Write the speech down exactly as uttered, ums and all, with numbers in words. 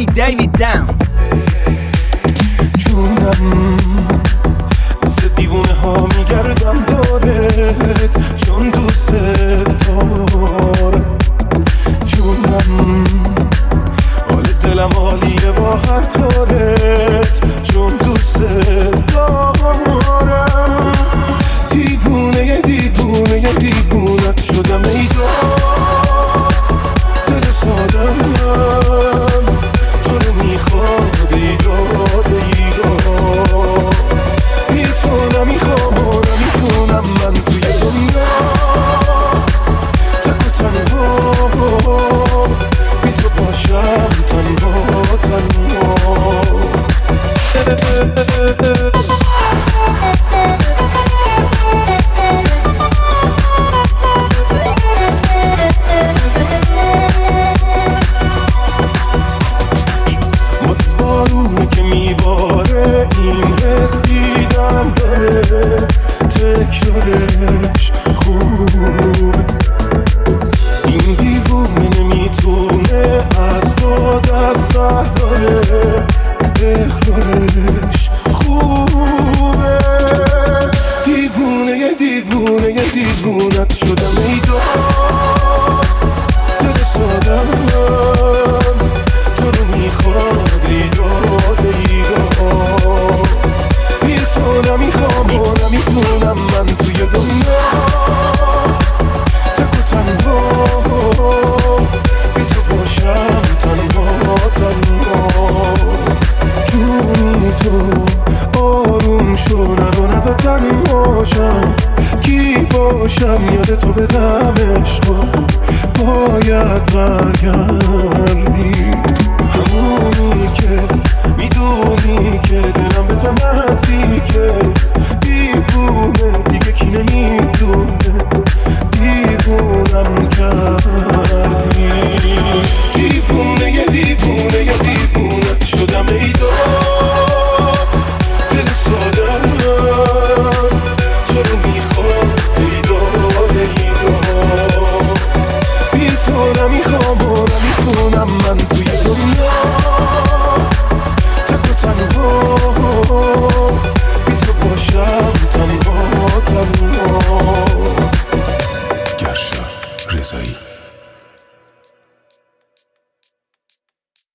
می دیوید داونز. جونم مثل دیوونه ها میگردم دارت، چون دوست دارم. جونم حال دلم حالیه با هر تارت، چون دوست دارم. دیوونه دیوونه دیوونت شدم ای دل سادم، تو رو میخواد ای داد ای داد. بی تو نمیخوام و نمیتونم من توی دنیا تک و تنها، بی تو باشم تنها تنها. بارونی که میباره این حس دیدم داره، تکرارش خوبه. این دیوونه نمیتونه از تو دست برداره، اخلارش خوبه. دیوونه دیوونه دیوونت شدم ای داد دل سادم، تو رو میخواد ای داد ای داد. بی تو نمیخوام و نمیتونم من توی دنیا تک و تنها، بی تو باشم تنها تنها. جونی تو آروم شو، نرو نزا تنهاشم. کی باشم یاد تو بدم عشقا، باید برگردی. همونی که میدونی که دلم به تو نزدیکه، دیوونه دیگه کی نمیدونه دیوونم کردی. دیوونه یه دیوونه یه دیوونت شدم ای داد دل سادم، تو رو میخواد ای داد ای داد. بی تو نمیخوام و نمیتونم من توی دنیا تک و تنها، بی تو باشم تنها تنها.